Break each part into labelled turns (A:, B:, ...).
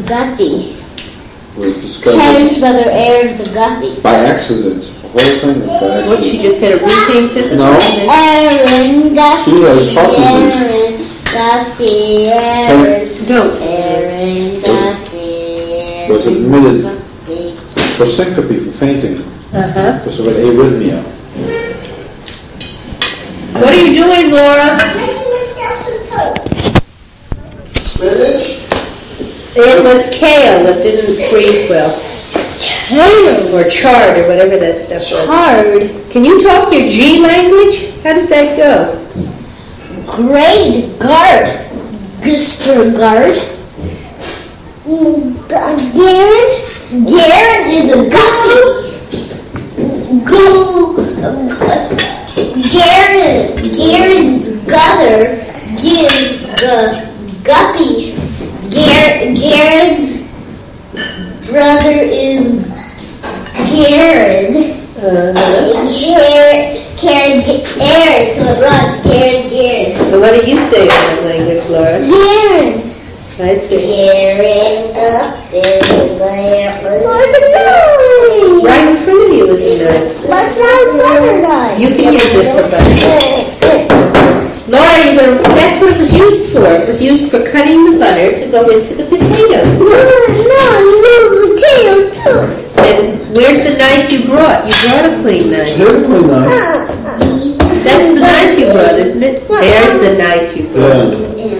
A: guppy.
B: Was discovered
A: Karen's brother Aaron's a guppy.
B: by accident. The whole thing was by
C: What, she
B: accident.
C: just had a routine physical?
B: No.
A: Aaron Guppy.
B: She has Parkinson's.
A: Aaron Guppy. Aaron.
C: Don't.
A: Aaron Guppy.
B: Was admitted
A: Guppy.
B: for syncope, for fainting,
C: Uh-huh.
B: because of an arrhythmia.
C: What are you doing, Laura?
B: Spinach?
C: It was kale that didn't freeze well. Or chard, or whatever that stuff was.
A: Hard.
C: Can you talk your G language? How does that go?
A: Great guard. Mr. Guard. Garen is a guppy. Garen's brother gives the guppy. Garen's brother is Garen. Karen, Aaron, so it runs. Garen.
C: And what do you say in that language, Laura?
A: Garen.
C: I see.
A: Garen, Guppy,
C: Right in front of you is a knife.
A: Let's not butter knife.
C: You can use it for butter. Laura, that's what it was used for. It was used for cutting the butter to go into the potatoes.
A: No, potato too.
C: And where's the knife you brought? You brought a clean knife.
B: Here's a clean knife.
C: That's the knife you brought, isn't it? There's the knife you brought.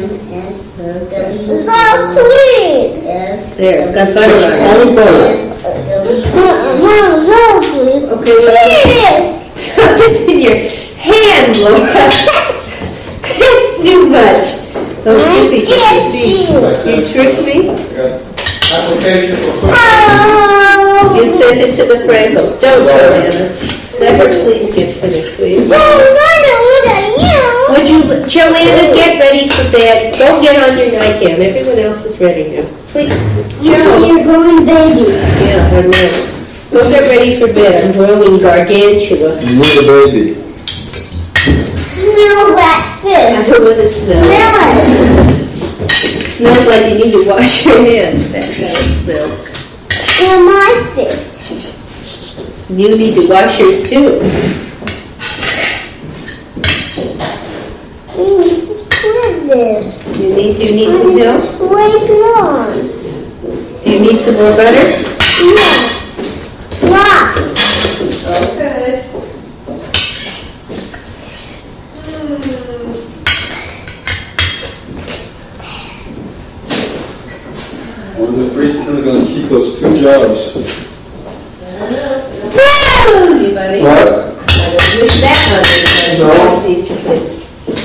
A: It's all clean.
C: There, it's got butter on it.
B: Only butter.
A: It's all clean.
C: Okay, well, it's in your hand, Laura. That's too much. Don't give me your feet. You tricked me?
B: Application for
C: You sent it to the Frankels. Don't, Joanna. Let her please get finished, will you? Would you, Joanna, get ready for bed. Go get on your nightgown. Everyone else is ready now. Please.
A: You're going baby.
C: Yeah, I'm ready. Go get ready for bed. I'm growing gargantua.
B: You need a baby.
A: Smell that
C: I
A: fish.
C: don't want to smell.
A: Smell it.
C: It smells like you need to wash your hands. That's how it smells.
A: Smell my fish.
C: You need to wash yours too.
A: We need to scrape this.
C: Do you need some help?
A: Scrape it on.
C: Do you need some more butter?
A: Yes. Lots.
C: Okay.
B: I wonder if Freeman's going to keep those two jobs.
C: Anybody?
B: What?
C: I don't wish that on anybody.
B: No.
C: Piece of this.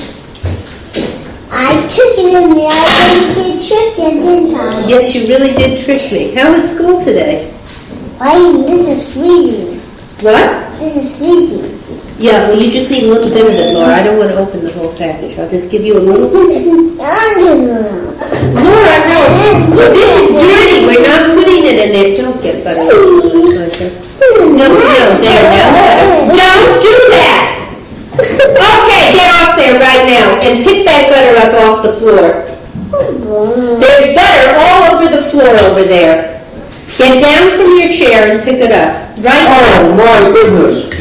A: I took it in there. I really did trick it, didn't I?
C: Yes, you really did trick me. How was school today?
A: Why, this is sweetie.
C: What?
A: This is sweetie.
C: Yeah, well, you just need a little bit of it, Laura. I don't want to open the whole package. I'll just give you a little. Laura, no. This is dirty. We're not putting it in there. Don't get butter. No, there now. Don't do that. Okay, get off there right now and pick that butter up off the floor. There's butter all over the floor over there. Get down from your chair and pick it up. Right now.
B: Oh, my goodness.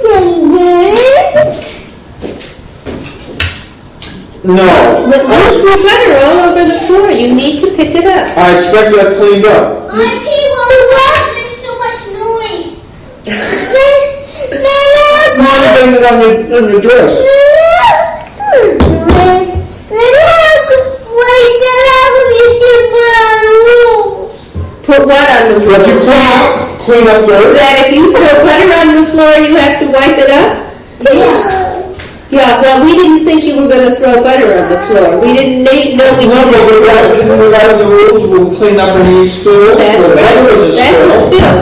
B: No.
C: There's more butter all over the floor. You need to pick it up.
B: I expect that cleaned up.
A: My people, there's too much noise.
B: Why bring it on your dress?
C: Put what on the floor?
B: What you clean up dirt?
C: That if you throw butter on the floor, you have to wipe it up?
A: Yes.
C: Yeah, well, we didn't think you were going to throw butter on the floor. We didn't know we
B: No, but we're out of the rules. We'll clean up any spill.
C: That's
B: Whatever is a
C: a
B: spill.
C: spill.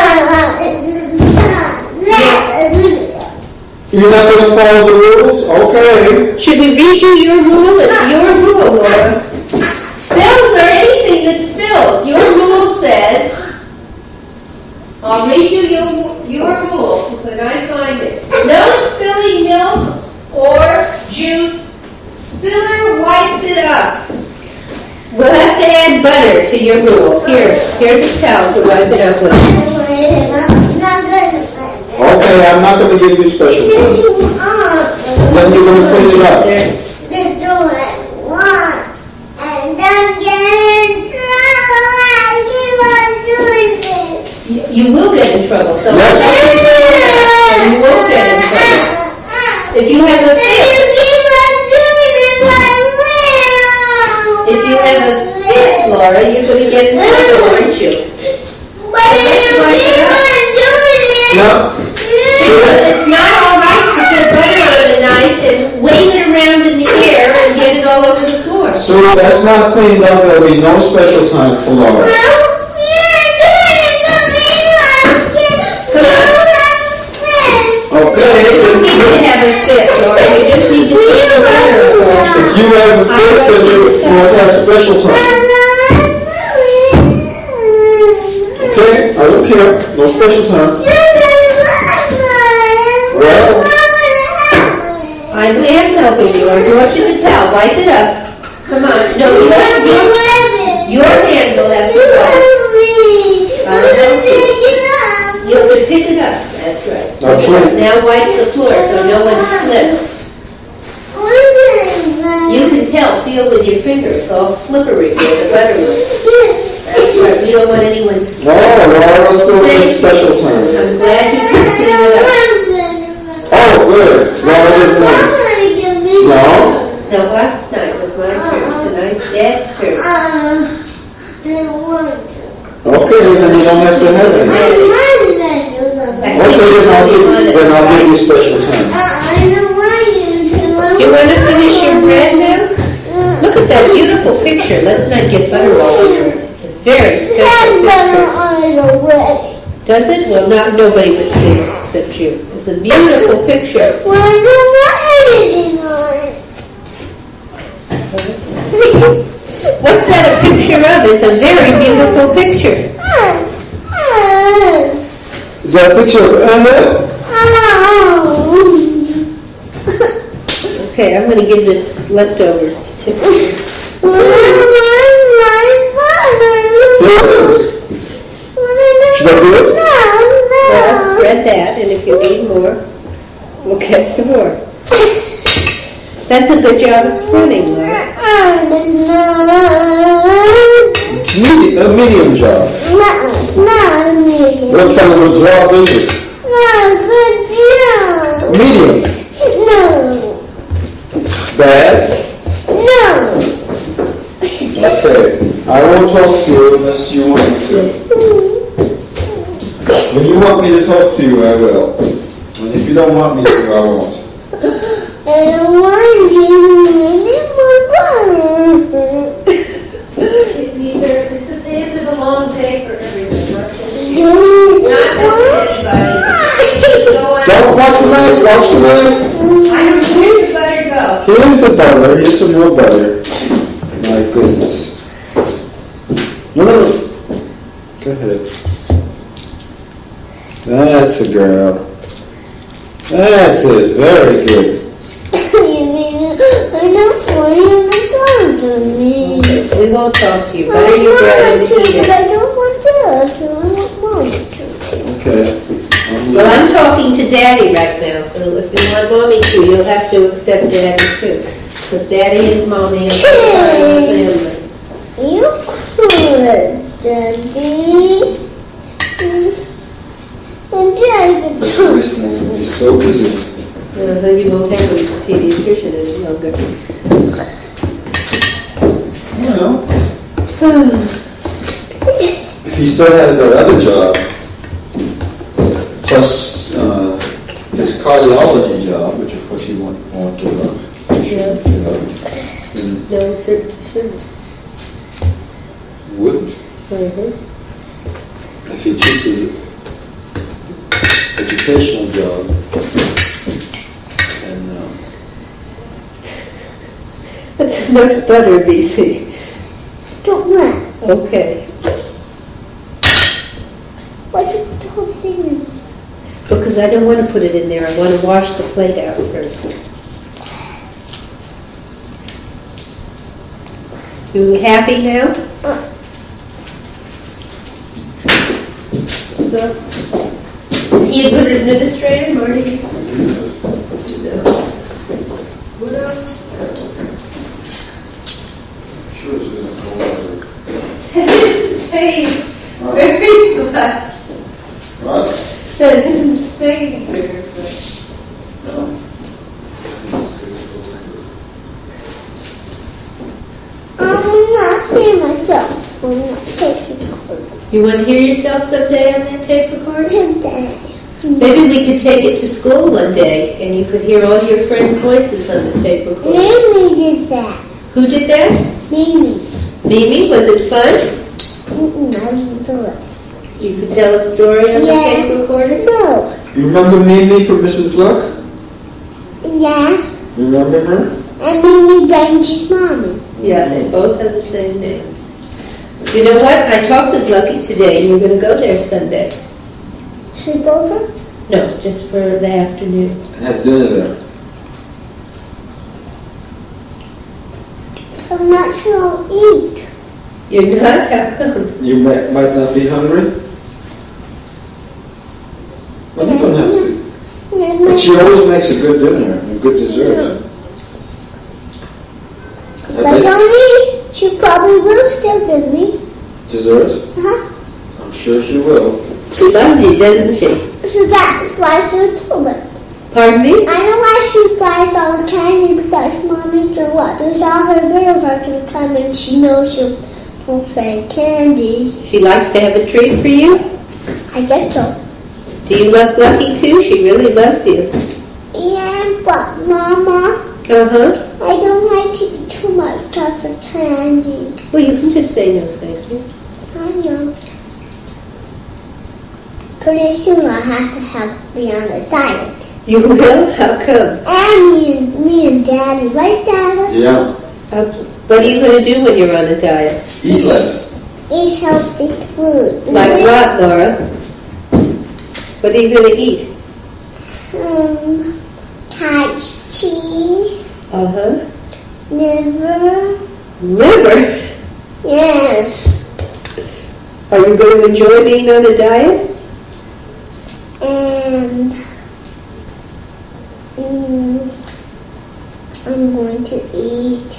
B: You're not going to follow the rules? Okay.
C: Should we read you your rule? It's your rule, Laura. Spills are anything that spills. Your rule says, I'll read you your rule when I find it. No spilling milk or juice. Spiller wipes it up. We'll have to add butter to your gruel. Here's a towel to wipe it up with.
B: Okay, I'm not going to give you special time. Then you're going to clean it up.
C: You will get in trouble. So
B: Yes.
C: you won't get in trouble. If you have a fit, Laura, you're going to get in trouble, aren't you?
B: No.
C: It's not all right to put butter on a knife and wave it around in the air and get it all over the floor.
B: So if that's not cleaned up, there'll be no special time for Laura. Okay.
C: You don't need to have a fit, Laura. You just need to put the butter on.
B: If you have a fit, then you must have special time. Okay? I don't care. No special time. Well,
C: I am helping you. I brought you the towel. Wipe it up. Come on. No, your hand will have to wipe. I'll help you. You can pick it up. That's right. Pick it up. Now wipe the floor so no one slips. You can tell. Feel with your finger. It's all slippery where the butter was. That's right. We don't want anyone to slip.
B: no, Laura still needs special time.
C: I'm glad you can clean it up.
B: Oh, good. Laura didn't win. No?
C: No, last night was my turn. Tonight's Dad's turn.
B: Okay, then you don't have to have it. Okay, then I'll give you special time.
C: Do you want to finish your bread now? Look at that beautiful picture. Let's not get butter all over it. It's a very special picture. Does it? Well, nobody would see it except you. It's a beautiful picture. What's that a picture of? It's a very beautiful picture.
B: Is that a picture of Emmett?
C: Okay, I'm going to give this leftovers to Tiffany.
B: Should I do it?
C: Well, spread that, and if you need more, we'll get some more. That's a good job of spreading, Laura.
B: It's a medium job. What kind of a job is it? Medium. Bad? Okay. I won't talk to you unless you want me to. When you want me to talk to you, I will. And if you don't want me to, I won't.
C: It's the end of a long day for everyone.
B: Don't watch the knife, watch the knife.
C: I don't know where the butter go.
B: Here's the butter, here's some more butter. My goodness. No. Go ahead. That's a girl. That's it, very good.
C: We won't talk to you. Butter your bread and eat it.
B: Okay.
C: Well, I'm talking to Daddy right now, so if you want Mommy to, you'll have to accept Daddy too. Because Daddy and Mommy are part of the family.
A: You could, Daddy.
B: He's so busy.
C: Then you won't have him as a pediatrician any longer.
B: You know. If he still has that other job, plus his cardiology job, which of course he won't give up.
C: Yeah. No, he certainly shouldn't.
B: Wouldn't.
C: Mm-hmm.
B: If he keeps his educational job. And
C: That's enough butter, BC.
A: Don't let.
C: Okay.
A: What's the whole thing in?
C: Because I don't want to put it in there. I want to wash the plate out first. You happy now? So, is he a good administrator, Marty?
B: Sure it's gonna go over.
C: That doesn't say very much.
B: What?
C: That doesn't say very much.
B: No.
A: I'm not seeing myself. I'm not taking recorder
C: You want to hear yourself someday on that tape recorder?
A: today.
C: Maybe we could take it to school one day, and you could hear all your friends' voices on the tape recorder.
A: Mimi did that.
C: Who did that?
A: Mimi.
C: Mimi, was it fun?
A: I didn't do it.
C: You could tell a story on the
A: Yeah.
C: tape recorder?
A: No.
B: You remember Mimi from Mrs. Gluck?
A: Yeah.
B: You remember her?
A: And Mimi Benji's mommy.
C: Yeah, they both have the same names. You know what? I talked to Lucky today, and you're going to go there Sunday.
A: Sleepover?
C: No, just for the afternoon.
B: And have dinner there.
A: I'm not sure I'll eat.
C: You're not? How come?
B: You might not be hungry? Well, you don't have to. But she always makes a good dinner and good dessert.
A: If I don't eat, she probably will still give me.
B: Dessert?
A: Uh-huh.
B: I'm sure she will.
C: She loves you, doesn't she?
A: So that's why she'll do it.
C: Pardon me?
A: I know why she buys all the candy because Mommy so what? Because all her girls are going to come and she knows she'll say candy.
C: She likes to have a treat for you?
A: I guess so.
C: Do you love Lucky too? She really loves you.
A: Yeah, but Mama,
C: Uh-huh.
A: I don't like to eat too much of the candy.
C: Well, you can just say no, thank you.
A: I know. Pretty soon I'll have to be on a diet.
C: You will? How come?
A: And me and Daddy, right, Daddy?
B: Yeah.
C: What are you going to do when you're on a diet?
B: Eat less.
A: Eat healthy food.
C: Like what, Laura? What are you going to eat?
A: Cottage cheese,
C: Uh-huh.
A: liver.
C: Liver?
A: Yes.
C: Are you going to enjoy being on a diet?
A: And I'm going to eat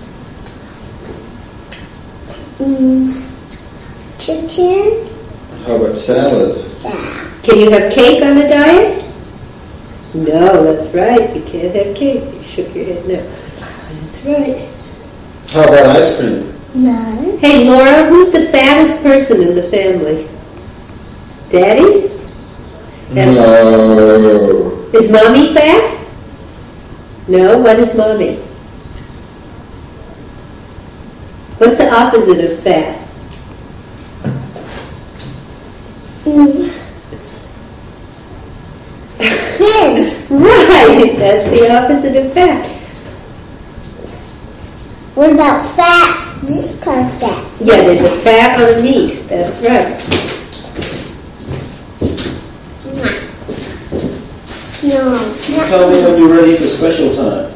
A: chicken.
B: How about salad?
A: Yeah.
C: Can you have cake on a diet? No, that's right. You can't have cake. You shook your head no. That's right.
B: How about ice cream?
A: No.
C: Hey, Laura, who's the fattest person in the family? Daddy?
B: No.
C: Is Mommy fat? No, what is Mommy? What's the opposite of fat?
A: Thin.
C: Right, that's the opposite of fat.
A: What about fat? This kind of fat.
C: Yeah, there's a fat on a meat. That's right.
A: No.
B: Tell me when you're ready for special time.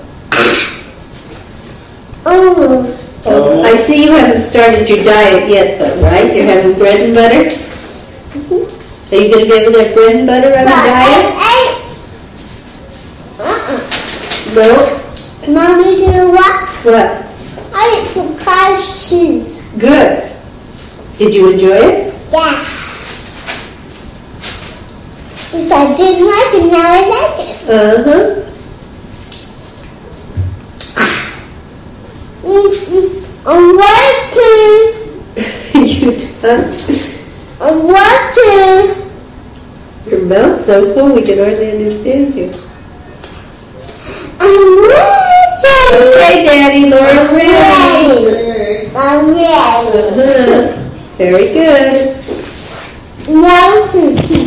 A: Oh.
C: Oh, I see you haven't started your diet yet, though, right? You're having bread and butter? Are you going to be able to have bread and butter on a diet? No?
A: Mommy, do you know what?
C: What?
A: I ate some cottage cheese.
C: Good. Did you enjoy it?
A: Yeah. Because I didn't like it, now I like it.
C: Uh-huh.
A: I'm working.
C: You done?
A: I'm working.
C: Your mouth's so full we can hardly understand you.
A: I'm working.
C: Okay, Daddy, Laura's ready.
A: I'm ready.
C: Uh-huh. Very good.
A: Now it's 50.